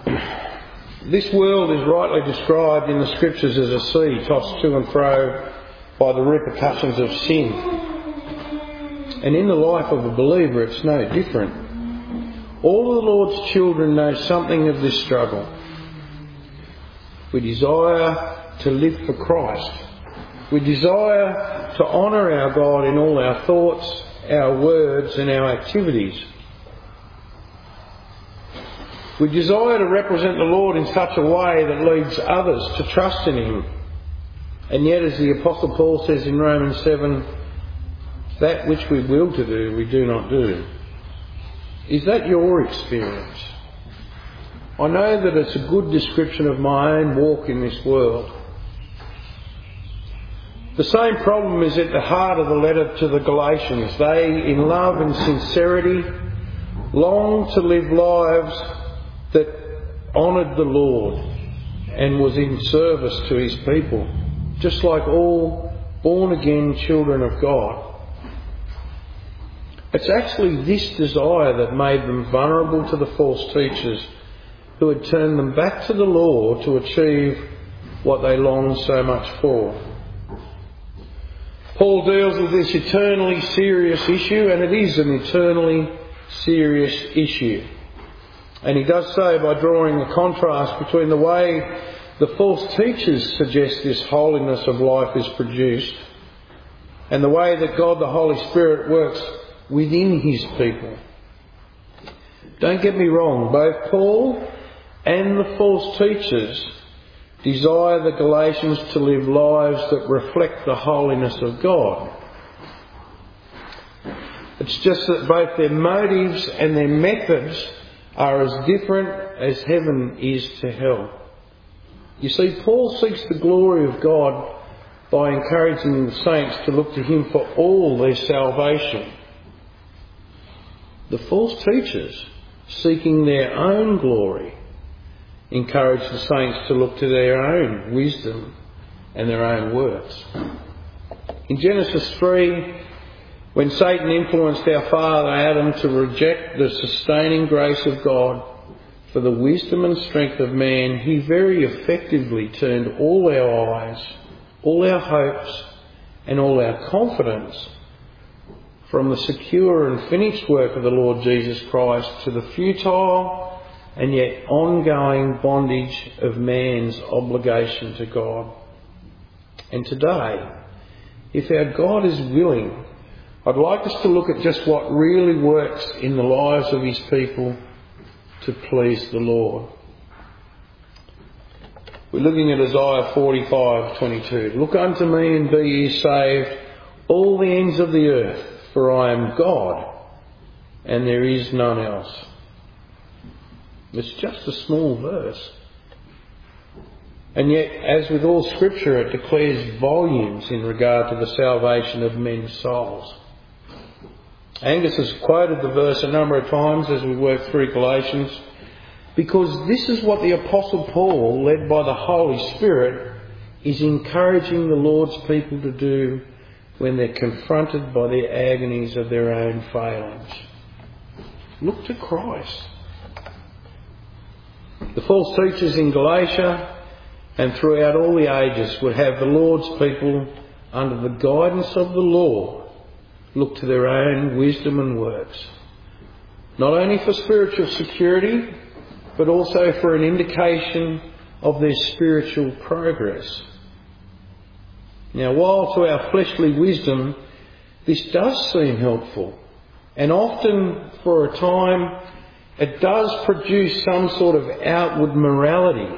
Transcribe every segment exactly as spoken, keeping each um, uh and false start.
This world is rightly described in the Scriptures as a sea tossed to and fro by the repercussions of sin. And in the life of a believer it's no different. All the Lord's children know something of this struggle. We desire to live for Christ. We desire to honour our God in all our thoughts, our words and our activities. We desire to represent the Lord in such a way that leads others to trust in Him. And yet, as the Apostle Paul says in Romans seven, that which we will to do, we do not do. Is that your experience? I know that it's a good description of my own walk in this world. The same problem is at the heart of the letter to the Galatians. They, in love and sincerity, long to live lives that honoured the Lord and was in service to His people, just like all born-again children of God. It's actually this desire that made them vulnerable to the false teachers who had turned them back to the law to achieve what they longed so much for. Paul deals with this eternally serious issue, and it is an eternally serious issue. And he does so by drawing a contrast between the way the false teachers suggest this holiness of life is produced and the way that God the Holy Spirit works within His people. Don't get me wrong, both Paul and the false teachers desire the Galatians to live lives that reflect the holiness of God. It's just that both their motives and their methods are as different as heaven is to hell. You see, Paul seeks the glory of God by encouraging the saints to look to Him for all their salvation. The false teachers, seeking their own glory, encourage the saints to look to their own wisdom and their own works. In Genesis three, when Satan influenced our father Adam to reject the sustaining grace of God for the wisdom and strength of man, he very effectively turned all our eyes, all our hopes and all our confidence from the secure and finished work of the Lord Jesus Christ to the futile and yet ongoing bondage of man's obligation to God. And today, if our God is willing, I'd like us to look at just what really works in the lives of His people to please the Lord. We're looking at Isaiah forty-five twenty-two. Look unto me and be ye saved, all the ends of the earth, for I am God, and there is none else. It's just a small verse. And yet, as with all Scripture, it declares volumes in regard to the salvation of men's souls. Angus has quoted the verse a number of times as we work through Galatians, because this is what the Apostle Paul, led by the Holy Spirit, is encouraging the Lord's people to do when they're confronted by the agonies of their own failings. Look to Christ. The false teachers in Galatia and throughout all the ages would have the Lord's people, under the guidance of the law, look to their own wisdom and works, not only for spiritual security, but also for an indication of their spiritual progress. Now, while to our fleshly wisdom this does seem helpful, and often for a time it does produce some sort of outward morality,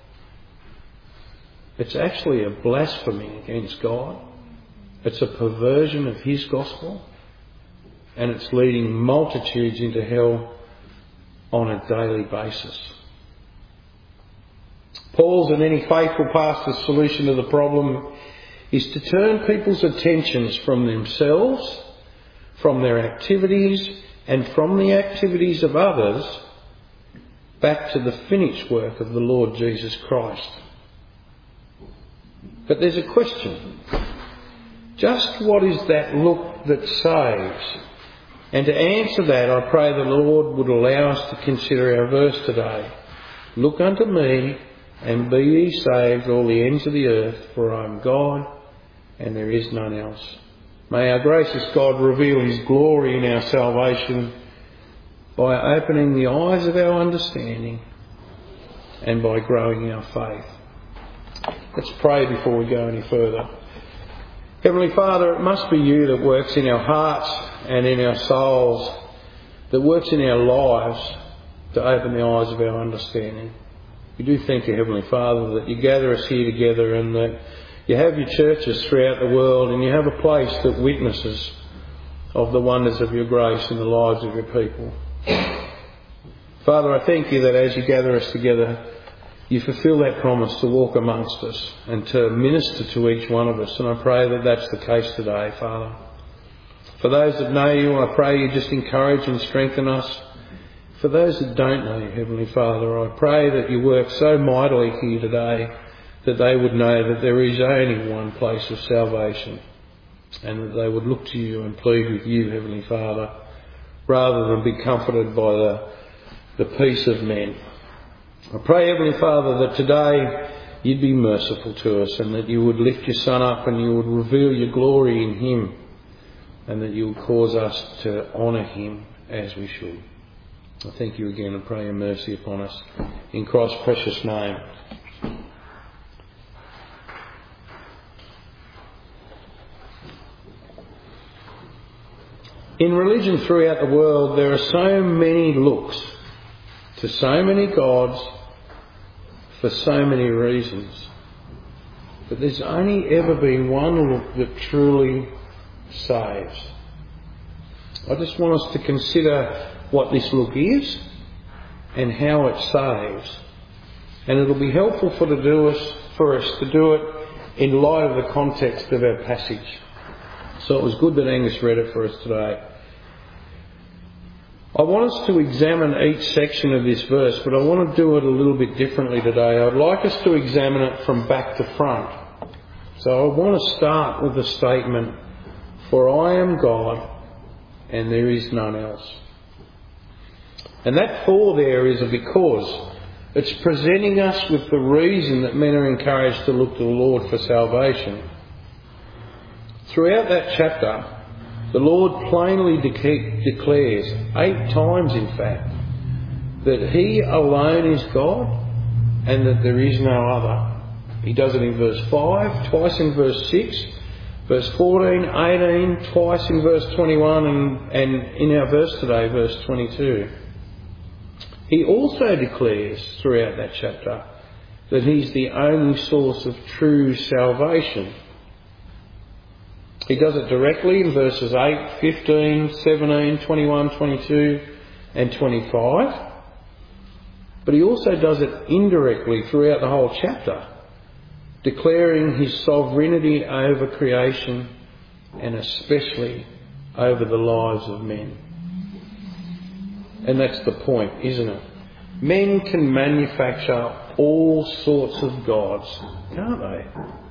it's actually a blasphemy against God. It's a perversion of His gospel, and it's leading multitudes into hell on a daily basis. Paul's and any faithful pastor's solution to the problem is to turn people's attentions from themselves, from their activities, and from the activities of others back to the finished work of the Lord Jesus Christ. But there's a question. Just what is that look that saves? And to answer that, I pray the Lord would allow us to consider our verse today, Look unto me, and be ye saved, all the ends of the earth, for I am God, and there is none else. May our gracious God reveal his glory in our salvation by opening the eyes of our understanding and by growing our faith. Let's pray before we go any further. Heavenly Father, it must be you that works in our hearts and in our souls, that works in our lives to open the eyes of our understanding. We do thank you, Heavenly Father, that you gather us here together and that you have your churches throughout the world and you have a place that witnesses of the wonders of your grace in the lives of your people. Father, I thank you that as you gather us together, you fulfil that promise to walk amongst us and to minister to each one of us. And I pray that that's the case today, Father. For those that know you, I pray you just encourage and strengthen us. For those that don't know you, Heavenly Father, I pray that you work so mightily here today that they would know that there is only one place of salvation and that they would look to you and plead with you, Heavenly Father, rather than be comforted by the, the peace of men. I pray, Heavenly Father, that today you'd be merciful to us and that you would lift your Son up and you would reveal your glory in him and that you would cause us to honour him as we should. I thank you again and pray your mercy upon us. In Christ's precious name. In religion throughout the world, there are so many looks to so many gods for so many reasons. But there's only ever been one look that truly saves. I just want us to consider what this look is and how it saves. And it'll be helpful for, to do us, for us to do it in light of the context of our passage. So it was good that Angus read it for us today. I want us to examine each section of this verse, but I want to do it a little bit differently today. I'd like us to examine it from back to front. So I want to start with the statement, "For I am God, and there is none else." And that "for" there is a because. It's presenting us with the reason that men are encouraged to look to the Lord for salvation. Throughout that chapter, the Lord plainly de- declares, eight times in fact, that he alone is God and that there is no other. He does it in verse five, twice in verse six, verse fourteen, eighteen, twice in verse twenty-one, and, and in our verse today, verse twenty-two. He also declares throughout that chapter that he's the only source of true salvation. He does it directly in verses eight, fifteen, seventeen, twenty-one, twenty-two and twenty-five. But he also does it indirectly throughout the whole chapter, declaring his sovereignty over creation and especially over the lives of men. And that's the point, isn't it? Men can manufacture all sorts of gods, can't they?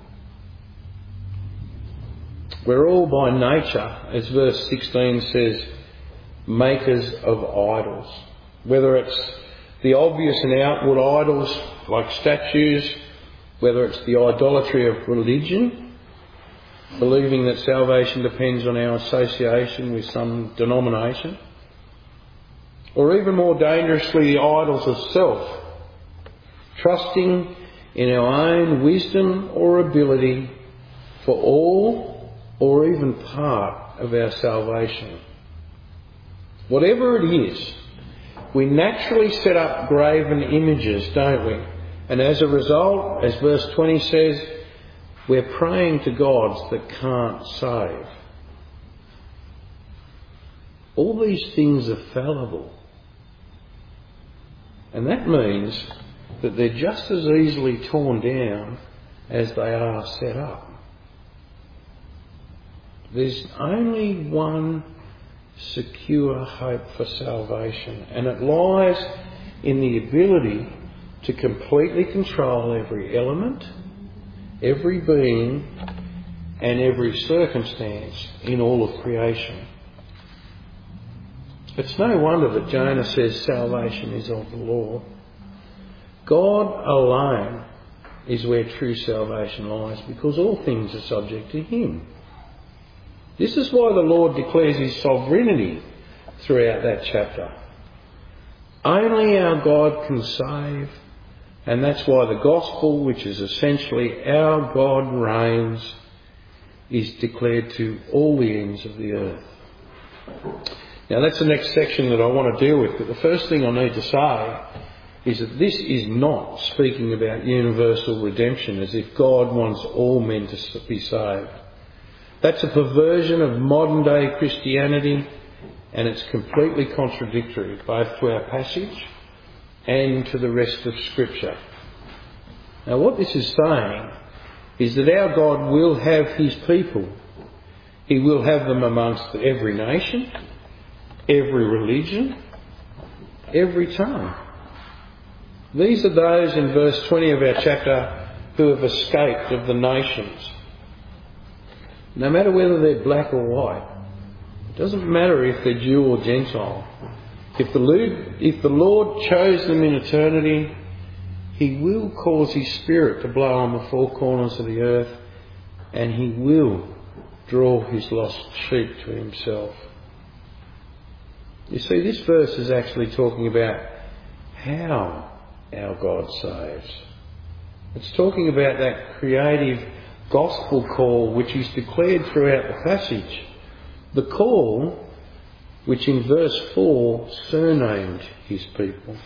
We're all by nature, as verse sixteen says, makers of idols. Whether it's the obvious and outward idols like statues, whether it's the idolatry of religion, believing that salvation depends on our association with some denomination, or even more dangerously, the idols of self, trusting in our own wisdom or ability for all or even part of our salvation. Whatever it is, we naturally set up graven images, don't we? And as a result, as verse twenty says, we're praying to gods that can't save. All these things are fallible. And that means that they're just as easily torn down as they are set up. There's only one secure hope for salvation, and it lies in the ability to completely control every element, every being, and every circumstance in all of creation. It's no wonder that Jonah says salvation is of the Lord. God alone is where true salvation lies, because all things are subject to him. This is why the Lord declares his sovereignty throughout that chapter. Only our God can save, and that's why the gospel, which is essentially our God reigns, is declared to all the ends of the earth. Now that's the next section that I want to deal with, but the first thing I need to say is that this is not speaking about universal redemption as if God wants all men to be saved. That's a perversion of modern day Christianity, and it's completely contradictory both to our passage and to the rest of Scripture. Now what this is saying is that our God will have his people. He will have them amongst every nation, every religion, every tongue. These are those in verse twenty of our chapter who have escaped of the nations. No matter whether they're black or white, it doesn't matter if they're Jew or Gentile. If the Lord, if the Lord chose them in eternity, he will cause his Spirit to blow on the four corners of the earth, and he will draw his lost sheep to himself. You see, this verse is actually talking about how our God saves. It's talking about that creative gospel call which is declared throughout the passage. The call which in verse four surnamed his people.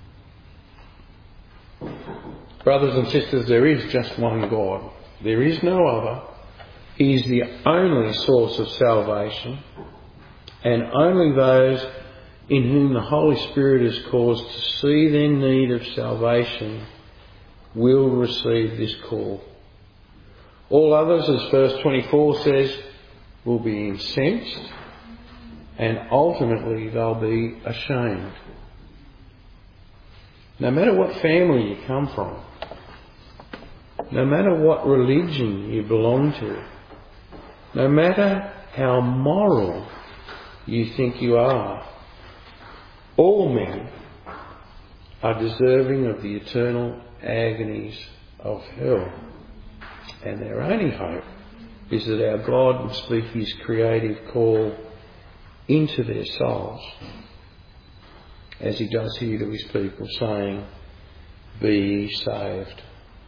Brothers and sisters, there is just one God. There is no other. He is the only source of salvation, and only those in whom the Holy Spirit is caused to see their need of salvation will receive this call. All others, as verse twenty-four says, will be incensed, and ultimately they'll be ashamed. No matter what family you come from, no matter what religion you belong to, no matter how moral you think you are, all men are deserving of the eternal agonies of hell. And their only hope is that our God will speak his creative call into their souls, as he does here to his people, saying, "Be ye saved."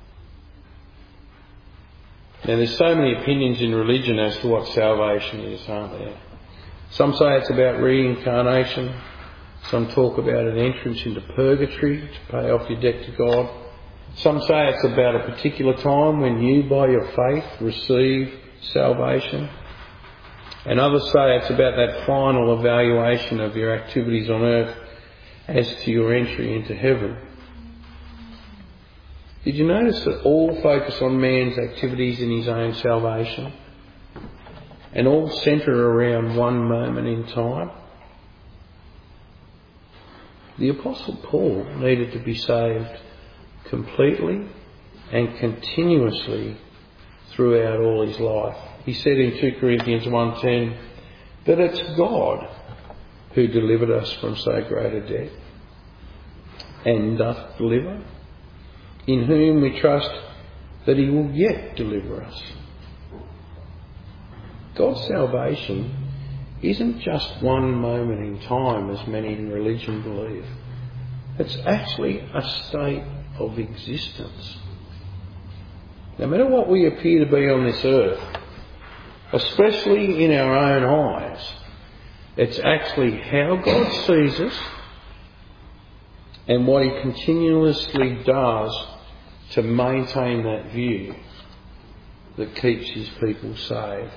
Now there's so many opinions in religion as to what salvation is, aren't there? Some say it's about reincarnation. Some talk about an entrance into purgatory to pay off your debt to God. Some say it's about a particular time when you, by your faith, receive salvation. And others say it's about that final evaluation of your activities on earth as to your entry into heaven. Did you notice that all focus on man's activities in his own salvation, and all centre around one moment in time? The Apostle Paul needed to be saved completely and continuously throughout all his life. He said in two Corinthians one ten that it's God who delivered us from so great a debt, and doth deliver, in whom we trust that he will yet deliver us. God's salvation isn't just one moment in time, as many in religion believe. It's actually a state of existence. No matter what we appear to be on this earth, especially in our own eyes, it's actually how God sees us and what he continuously does to maintain that view that keeps his people saved.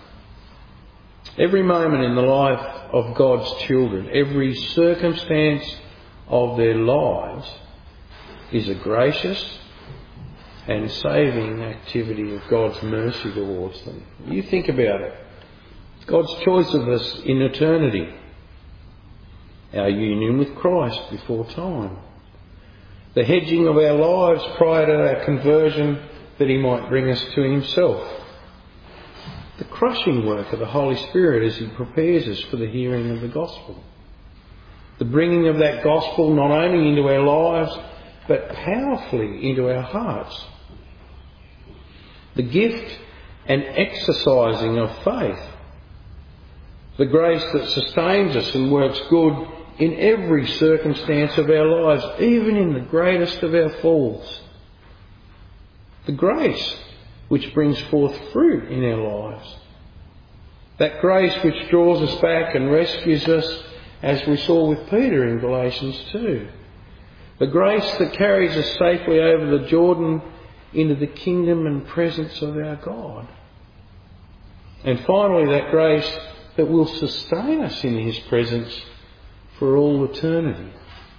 Every moment in the life of God's children, every circumstance of their lives is a gracious and saving activity of God's mercy towards them. You think about it. God's choice of us in eternity. Our union with Christ before time. The hedging of our lives prior to our conversion that he might bring us to himself. The crushing work of the Holy Spirit as he prepares us for the hearing of the gospel. The bringing of that gospel not only into our lives, but powerfully into our hearts. The gift and exercising of faith. The grace that sustains us and works good in every circumstance of our lives, even in the greatest of our falls. The grace which brings forth fruit in our lives. That grace which draws us back and rescues us, as we saw with Peter in Galatians two. The grace that carries us safely over the Jordan into the kingdom and presence of our God. And finally, that grace that will sustain us in His presence for all eternity.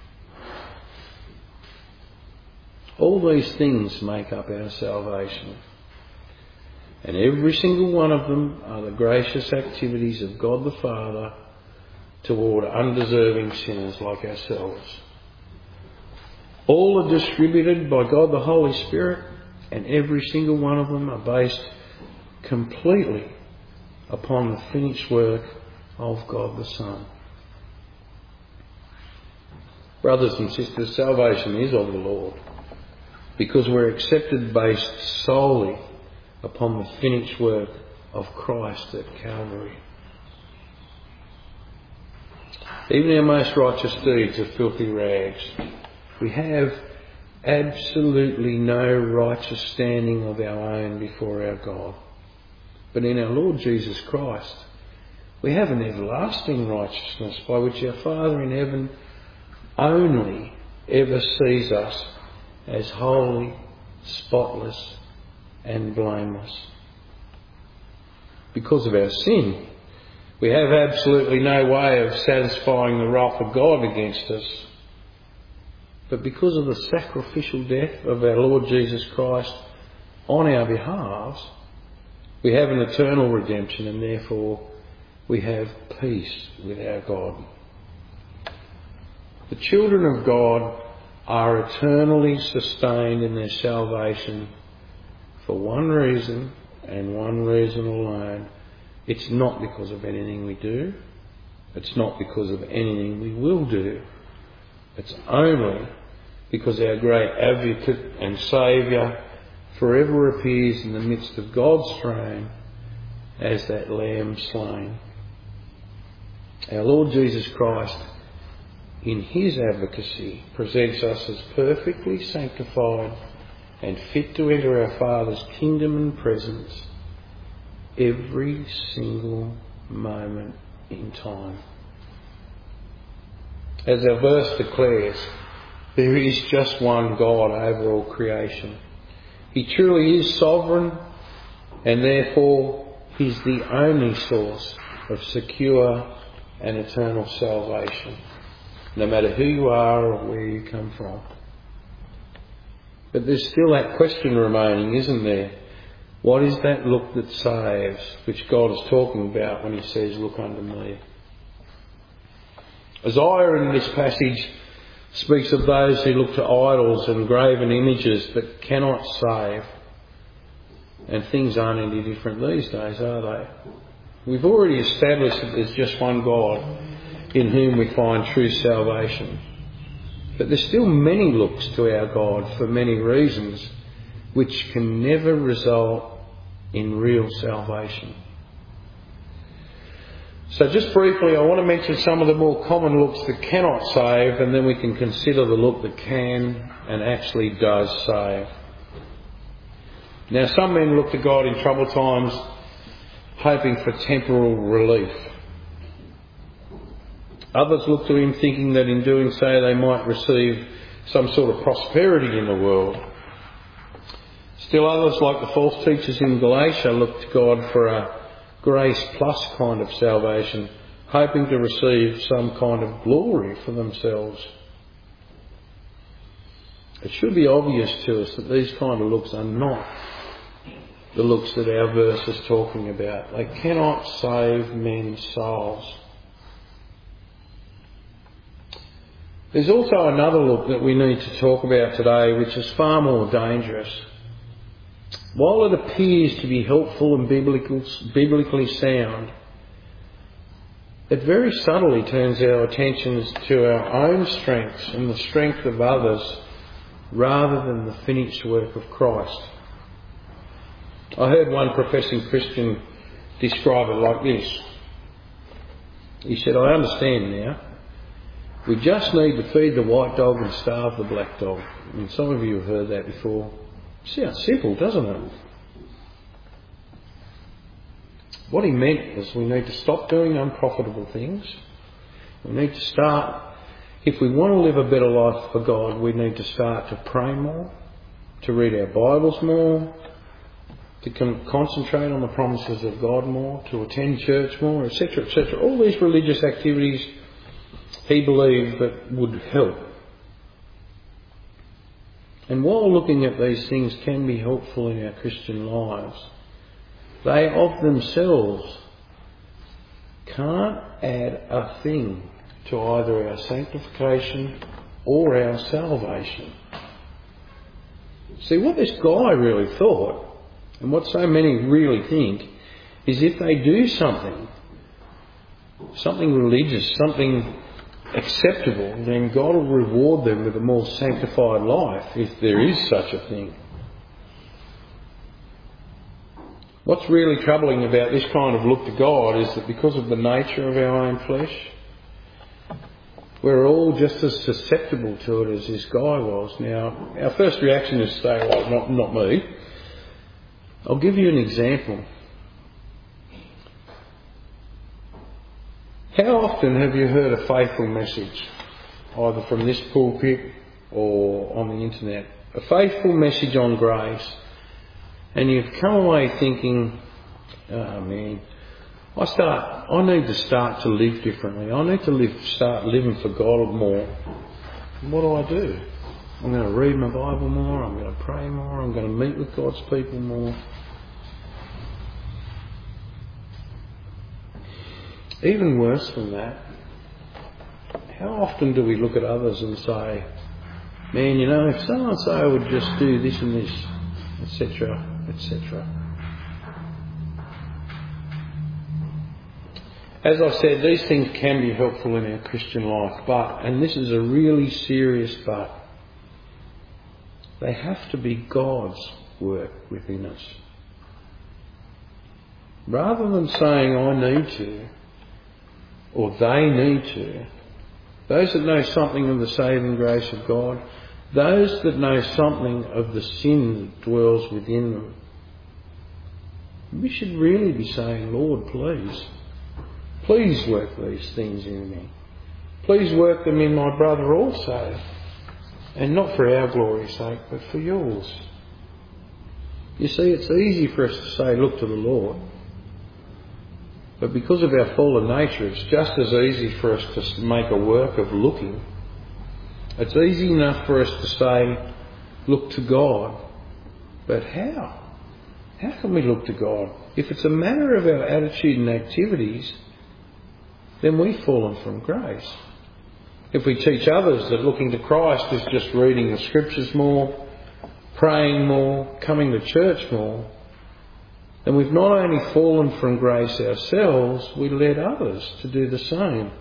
All these things make up our salvation. And every single one of them are the gracious activities of God the Father toward undeserving sinners like ourselves. All are distributed by God the Holy Spirit, and every single one of them are based completely upon the finished work of God the Son. Brothers and sisters, salvation is of the Lord, because we're accepted based solely upon the finished work of Christ at Calvary. Even our most righteous deeds are filthy rags. We have absolutely no righteous standing of our own before our God. But in our Lord Jesus Christ, we have an everlasting righteousness by which our Father in heaven only ever sees us as holy, spotless and blameless. Because of our sin, we have absolutely no way of satisfying the wrath of God against us. But because of the sacrificial death of our Lord Jesus Christ on our behalf, we have an eternal redemption, and therefore we have peace with our God. The children of God are eternally sustained in their salvation for one reason and one reason alone. It's not because of anything we do. It's not because of anything we will do. It's only because our great advocate and Saviour forever appears in the midst of God's throne as that Lamb slain. Our Lord Jesus Christ, in His advocacy, presents us as perfectly sanctified and fit to enter our Father's kingdom and presence every single moment in time. As our verse declares, there is just one God over all creation. He truly is sovereign, and therefore He's the only source of secure and eternal salvation, no matter who you are or where you come from. But there's still that question remaining, isn't there? What is that look that saves, which God is talking about when He says, "Look unto me"? Isaiah in this passage speaks of those who look to idols and graven images that cannot save. And things aren't any different these days, are they? We've already established that there's just one God in whom we find true salvation. But there's still many looks to our God for many reasons, which can never result in real salvation. So just briefly, I want to mention some of the more common looks that cannot save, and then we can consider the look that can and actually does save. Now, some men look to God in troubled times hoping for temporal relief. Others look to Him thinking that in doing so they might receive some sort of prosperity in the world. Still others, like the false teachers in Galatia, look to God for a grace plus kind of salvation, hoping to receive some kind of glory for themselves. It should be obvious to us that these kind of looks are not the looks that our verse is talking about. They cannot save men's souls. There's also another look that we need to talk about today, which is far more dangerous. While it appears to be helpful and biblical, biblically sound, it very subtly turns our attentions to our own strengths and the strength of others rather than the finished work of Christ. I heard one professing Christian describe it like this. He said, I understand now. We just need to feed the white dog and starve the black dog. I mean, some of you have heard that before. Sounds simple, doesn't it? What he meant was we need to stop doing unprofitable things. We need to start, if we want to live a better life for God, we need to start to pray more, to read our Bibles more, to con- concentrate on the promises of God more, to attend church more, et cetera, et cetera. All these religious activities he believed that would help. And while looking at these things can be helpful in our Christian lives, they of themselves can't add a thing to either our sanctification or our salvation. See, what this guy really thought, and what so many really think, is if they do something, something religious, something acceptable, then God will reward them with a more sanctified life, if there is such a thing. What's really troubling about this kind of look to God is that because of the nature of our own flesh, we're all just as susceptible to it as this guy was. Now, our first reaction is to say, well, not, not me. I'll give you an example. How often have you heard a faithful message, either from this pulpit or on the internet? A faithful message on grace, and you've come away thinking, oh man, I start. I need to start to live differently. I need to live, start living for God more. What do I do? I'm going to read my Bible more. I'm going to pray more. I'm going to meet with God's people more. Even worse than that, how often do we look at others and say, man, you know, if so-and-so would just do this and this, et cetera, et cetera. As I said, these things can be helpful in our Christian life, but, and this is a really serious but, they have to be God's work within us. Rather than saying, I need to, or they need to, those that know something of the saving grace of God, those that know something of the sin that dwells within them, we should really be saying, Lord, please, please work these things in me. Please work them in my brother also. And not for our glory's sake, but for yours. You see, it's easy for us to say, look to the Lord. But because of our fallen nature, it's just as easy for us to make a work of looking. It's easy enough for us to say, look to God. But how? How can we look to God? If it's a matter of our attitude and activities, then we've fallen from grace. If we teach others that looking to Christ is just reading the scriptures more, praying more, coming to church more, then we've not only fallen from grace ourselves, we led others to do the same.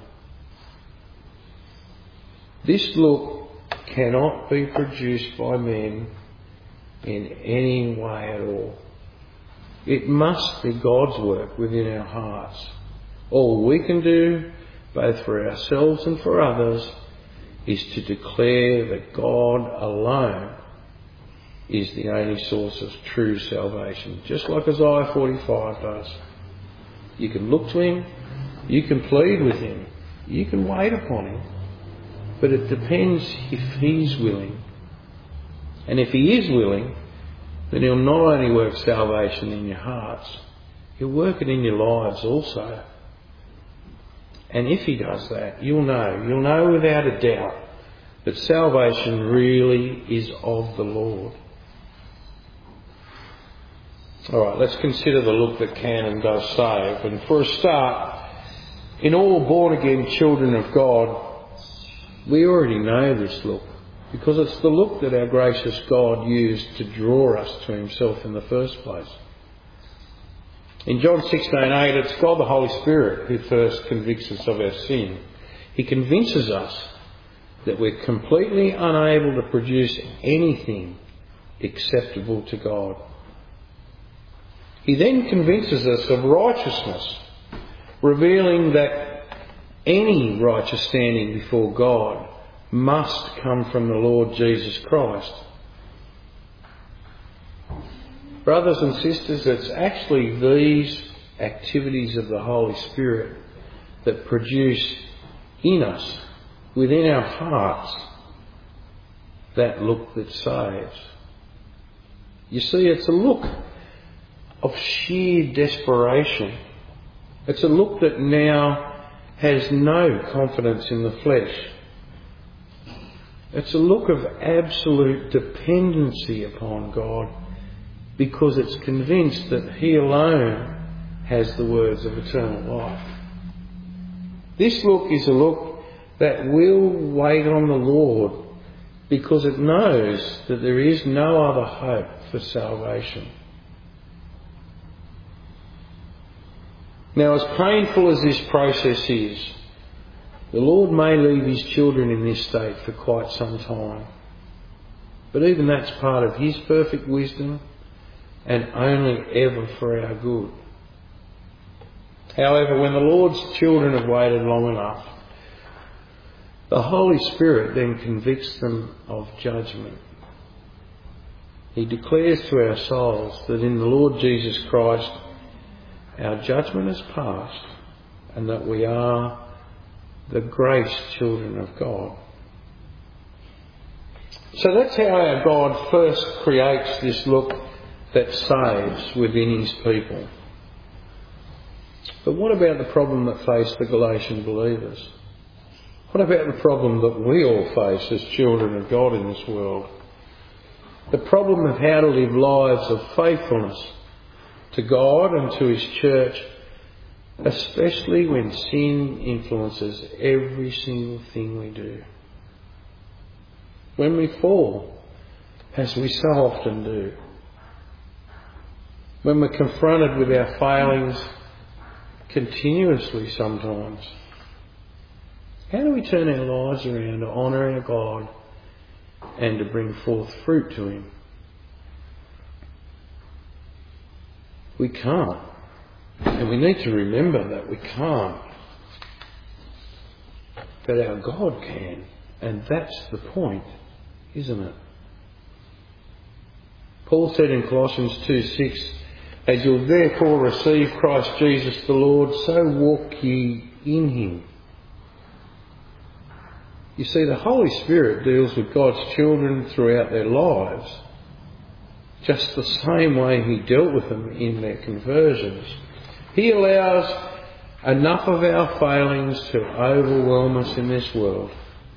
This look cannot be produced by men in any way at all. It must be God's work within our hearts. All we can do, both for ourselves and for others, is to declare that God alone is the only source of true salvation. Just like Isaiah forty-five does. You can look to him, you can plead with him, you can wait upon him, but it depends if he's willing. And if he is willing, then he'll not only work salvation in your hearts, he'll work it in your lives also. And if he does that, you'll know, you'll know without a doubt that salvation really is of the Lord. Alright, let's consider the look that can and does save. And for a start, in all born-again children of God, we already know this look, because it's the look that our gracious God used to draw us to himself in the first place. In John sixteen eight, it's God the Holy Spirit who first convicts us of our sin. He convinces us that we're completely unable to produce anything acceptable to God. He then convinces us of righteousness, revealing that any righteous standing before God must come from the Lord Jesus Christ. Brothers and sisters, it's actually these activities of the Holy Spirit that produce in us, within our hearts, that look that saves. You see, it's a look of sheer desperation. It's a look that now has no confidence in the flesh. It's a look of absolute dependency upon God, because it's convinced that He alone has the words of eternal life. This look is a look that will wait on the Lord, because it knows that there is no other hope for salvation. Now, as painful as this process is, the Lord may leave His children in this state for quite some time. But even that's part of His perfect wisdom, and only ever for our good. However, when the Lord's children have waited long enough, the Holy Spirit then convicts them of judgment. He declares to our souls that in the Lord Jesus Christ our judgment is past, and that we are the graced children of God. So that's how our God first creates this look that saves within His people. But what about the problem that faced the Galatian believers? What about the problem that we all face as children of God in this world? The problem of how to live lives of faithfulness to God and to His church, especially when sin influences every single thing we do. When we fall, as we so often do. When we're confronted with our failings continuously sometimes. How do we turn our lives around to honour our God and to bring forth fruit to Him? We can't. And we need to remember that we can't. But our God can. And that's the point, isn't it? Paul said in Colossians two six, "As you'll therefore receive Christ Jesus the Lord, so walk ye in Him." You see, the Holy Spirit deals with God's children throughout their lives, just the same way He dealt with them in their conversions. He allows enough of our failings to overwhelm us in this world.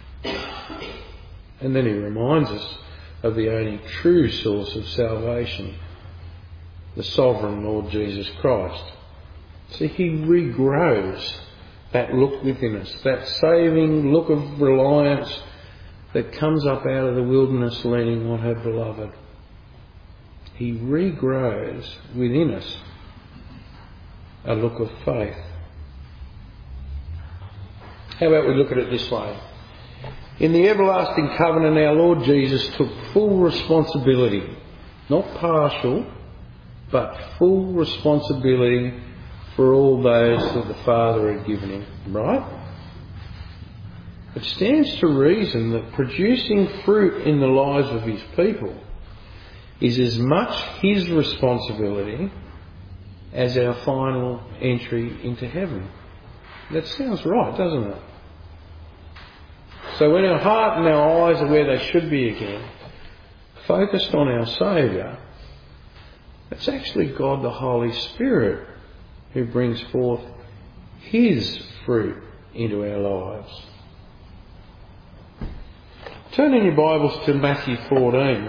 And then He reminds us of the only true source of salvation, the sovereign Lord Jesus Christ. See, He regrows that look within us, that saving look of reliance that comes up out of the wilderness leaning on her beloved. He regrows within us a look of faith. How about we look at it this way? In the everlasting covenant, our Lord Jesus took full responsibility, not partial, but full responsibility for all those that the Father had given Him, right? It stands to reason that producing fruit in the lives of His people is as much His responsibility as our final entry into heaven. That sounds right, doesn't it? So when our heart and our eyes are where they should be again, focused on our Saviour, it's actually God the Holy Spirit who brings forth His fruit into our lives. Turn in your Bibles to Matthew fourteen.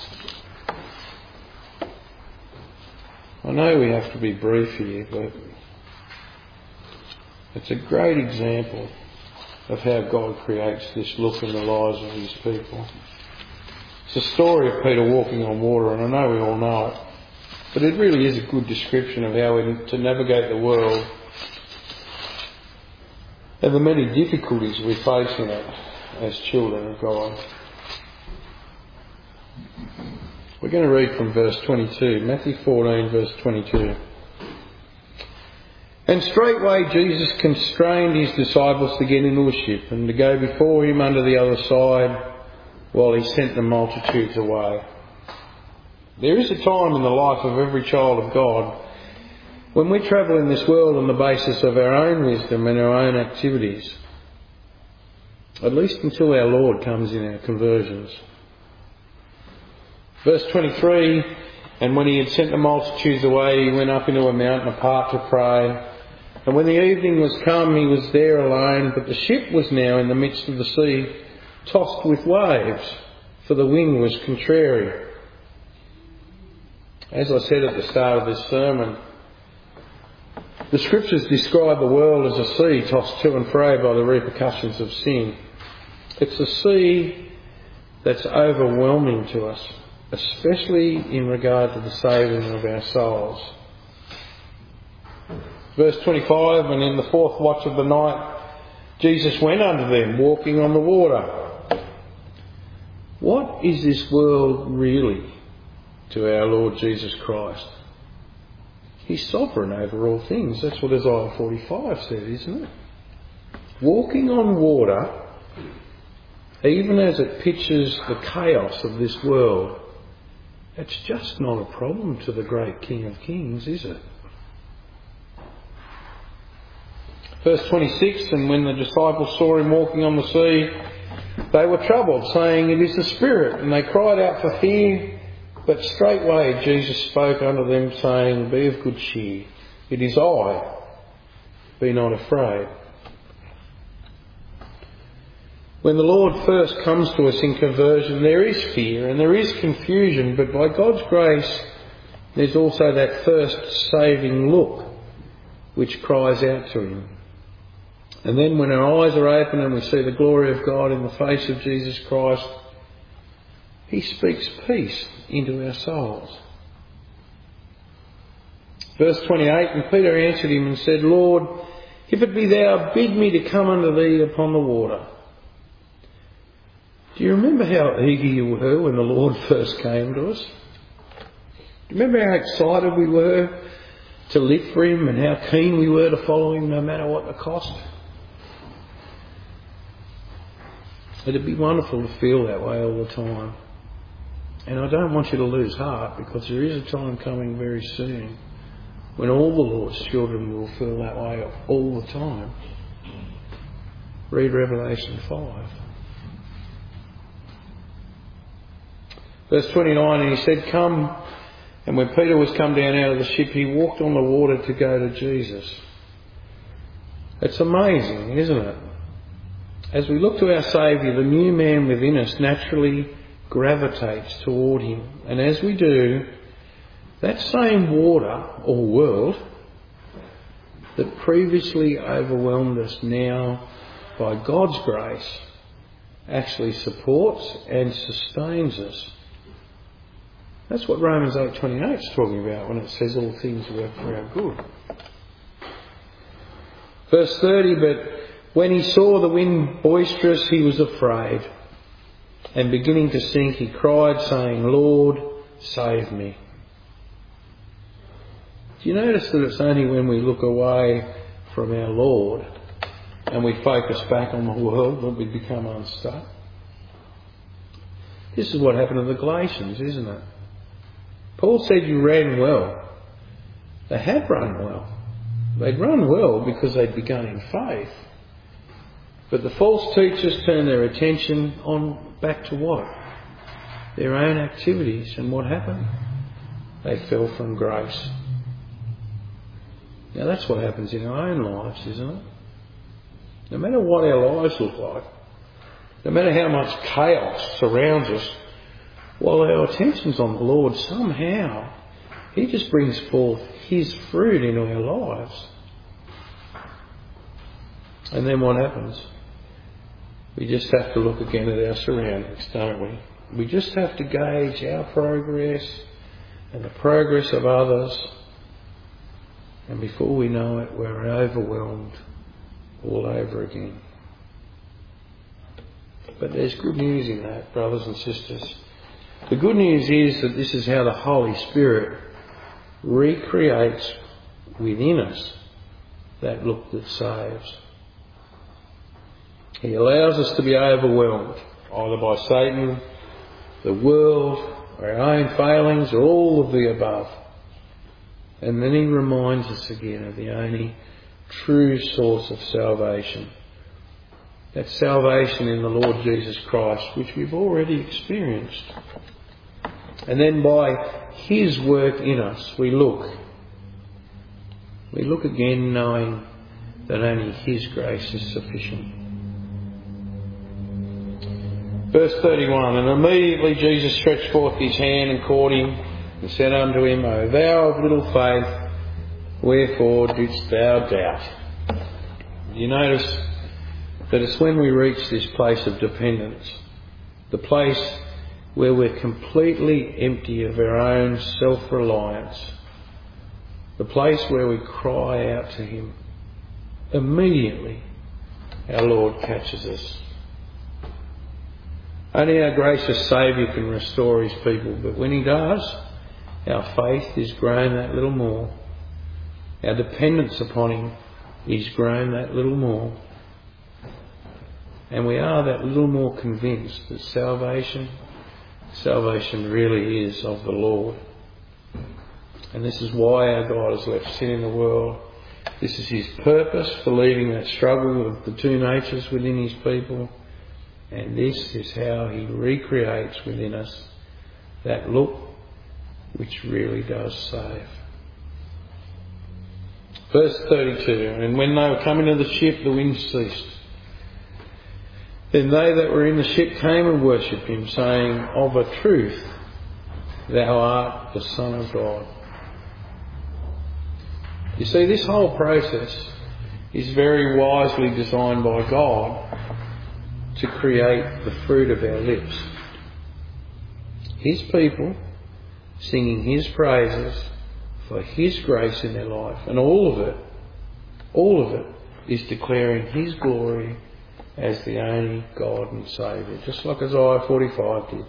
I know we have to be brief here, but it's a great example of how God creates this look in the lives of His people. It's a story of Peter walking on water, and I know we all know it, but it really is a good description of how we're to navigate the world and the many difficulties we face in it. as children of God. We're going to read from verse twenty-two, Matthew fourteen, verse twenty-two. And straightway Jesus constrained his disciples to get into a ship and to go before him under the other side while he sent the multitudes away. There is a time in the life of every child of God when we travel in this world on the basis of our own wisdom and our own activities, at least until our Lord comes in our conversions. Verse twenty-three, and when he had sent the multitudes away, he went up into a mountain apart to pray. And when the evening was come, he was there alone, but the ship was now in the midst of the sea, tossed with waves, for the wind was contrary. As I said at the start of this sermon, the Scriptures describe the world as a sea tossed to and fro by the repercussions of sin. It's a sea that's overwhelming to us, especially in regard to the saving of our souls. Verse twenty-five, and in the fourth watch of the night, Jesus went unto them, walking on the water. What is this world really to our Lord Jesus Christ? He's sovereign over all things. That's what Isaiah forty-five said, isn't it? Walking on water, even as it pictures the chaos of this world, it's just not a problem to the great King of Kings, is it? Verse twenty-six, and when the disciples saw him walking on the sea, they were troubled, saying, It is the Spirit. And they cried out for fear. But straightway Jesus spoke unto them, saying, Be of good cheer. It is I. Be not afraid. When the Lord first comes to us in conversion, there is fear and there is confusion, but by God's grace, there's also that first saving look which cries out to him. And then when our eyes are open and we see the glory of God in the face of Jesus Christ, he speaks peace into our souls. Verse twenty-eight, and Peter answered him and said, Lord, if it be thou, bid me to come unto thee upon the water. Do you remember how eager you were when the Lord first came to us? Do you remember how excited we were to live for him and how keen we were to follow him no matter what the cost? It'd be wonderful to feel that way all the time. And I don't want you to lose heart, because there is a time coming very soon when all the Lord's children will feel that way all the time. Read Revelation five. Verse twenty-nine, and he said, Come. And when Peter was come down out of the ship, he walked on the water to go to Jesus. It's amazing, isn't it? As we look to our Saviour, the new man within us naturally gravitates toward him. And as we do, that same water or world that previously overwhelmed us now, by God's grace, actually supports and sustains us. That's what Romans eight twenty-eight is talking about when it says all things work for our good. Verse thirty, but when he saw the wind boisterous, he was afraid. And beginning to sink, he cried, saying, Lord, save me. Do you notice that it's only when we look away from our Lord and we focus back on the world that we become unstuck? This is what happened to the Galatians, isn't it? Paul said you ran well. They had run well. They'd run well because they'd begun in faith. But the false teachers turned their attention on back to what? Their own activities. And what happened? They fell from grace. Now that's what happens in our own lives, isn't it? No matter what our lives look like, no matter how much chaos surrounds us, while our attention's on the Lord, somehow he just brings forth his fruit into our lives. And then what happens? We just have to look again at our surroundings, don't we? We just have to gauge our progress and the progress of others. And before we know it, we're overwhelmed all over again. But there's good news in that, brothers and sisters. The good news is that this is how the Holy Spirit recreates within us that look that saves. He allows us to be overwhelmed, either by Satan, the world, our own failings, or all of the above. And then he reminds us again of the only true source of salvation. That salvation in the Lord Jesus Christ, which we've already experienced. And then by his work in us, we look. We look again knowing that only his grace is sufficient. Verse thirty-one, and immediately Jesus stretched forth his hand and caught him and said unto him, O thou of little faith, wherefore didst thou doubt? You notice that it's when we reach this place of dependence, the place where we're completely empty of our own self-reliance, the place where we cry out to him, immediately our Lord catches us. Only our gracious Saviour can restore his people, but when he does, our faith is grown that little more. Our dependence upon him is grown that little more. And we are that little more convinced that salvation, salvation really is of the Lord. And this is why our God has left sin in the world. This is his purpose for leaving that struggle of the two natures within his people. And this is how he recreates within us that look which really does save. Verse thirty-two, and when they were coming to the ship, the wind ceased. Then they that were in the ship came and worshipped him, saying, Of a truth, thou art the Son of God. You see, this whole process is very wisely designed by God to create the fruit of our lips. His people singing his praises for his grace in their life. And all of it, all of it is declaring his glory as the only God and Saviour. Just like Isaiah forty-five did.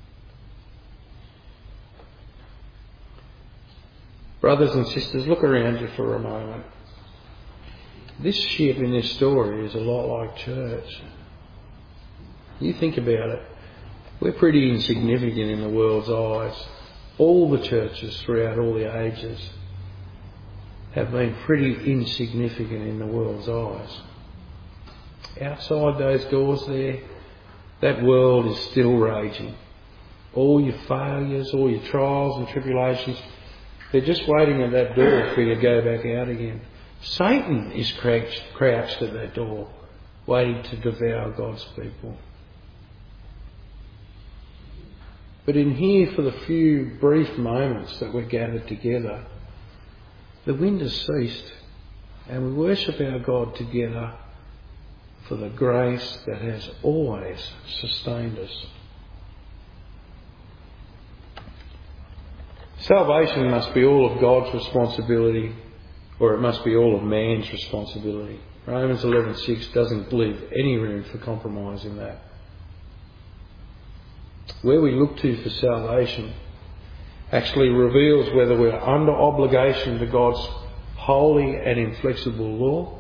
Brothers and sisters, look around you for a moment. This ship in this story is a lot like church. You think about it. We're pretty insignificant in the world's eyes. All the churches throughout all the ages have been pretty insignificant in the world's eyes. Outside those doors there, that world is still raging. All your failures, all your trials and tribulations, they're just waiting at that door for you to go back out again. Satan is crouched, crouched at that door, waiting to devour God's people. But in here, for the few brief moments that we're gathered together, the wind has ceased and we worship our God together for the grace that has always sustained us. Salvation must be all of God's responsibility, or it must be all of man's responsibility. Romans eleven six doesn't leave any room for compromise in that. Where we look to for salvation actually reveals whether we're under obligation to God's holy and inflexible law,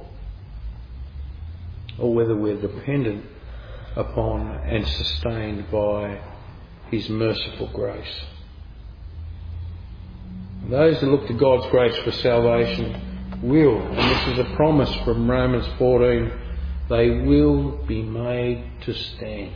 or whether we're dependent upon and sustained by his merciful grace. Those who look to God's grace for salvation will, and this is a promise from Romans fourteen, they will be made to stand.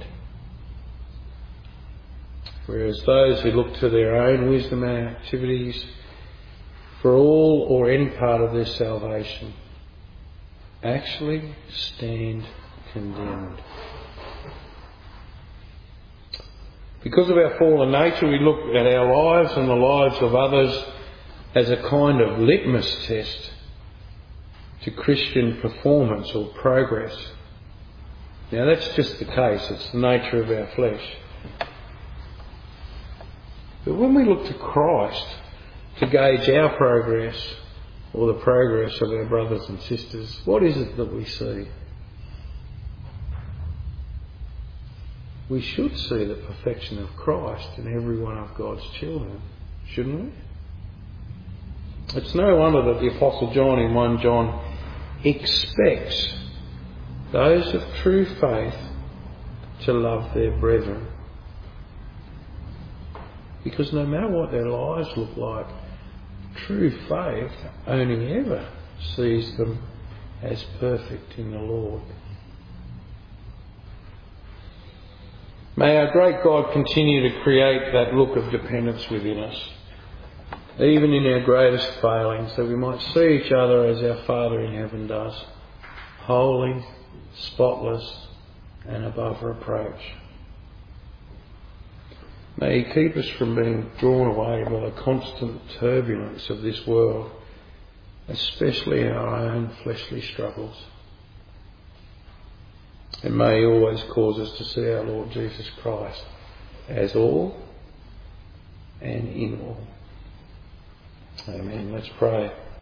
Whereas those who look to their own wisdom and activities for all or any part of their salvation actually stand condemned. Because of our fallen nature, we look at our lives and the lives of others as a kind of litmus test to Christian performance or progress. Now that's just the case, it's the nature of our flesh. But when we look to Christ to gauge our progress or the progress of our brothers and sisters, what is it that we see? we should see the perfection of Christ in every one of God's children, shouldn't we? It's no wonder that the Apostle John in First John expects those of true faith to love their brethren. Because no matter what their lives look like, true faith only ever sees them as perfect in the Lord. May our great God continue to create that look of dependence within us, even in our greatest failings, that we might see each other as our Father in heaven does, holy, spotless, and above reproach. May He keep us from being drawn away by the constant turbulence of this world, especially our own fleshly struggles. And may He always cause us to see our Lord Jesus Christ as all and in all. Amen. Let's pray.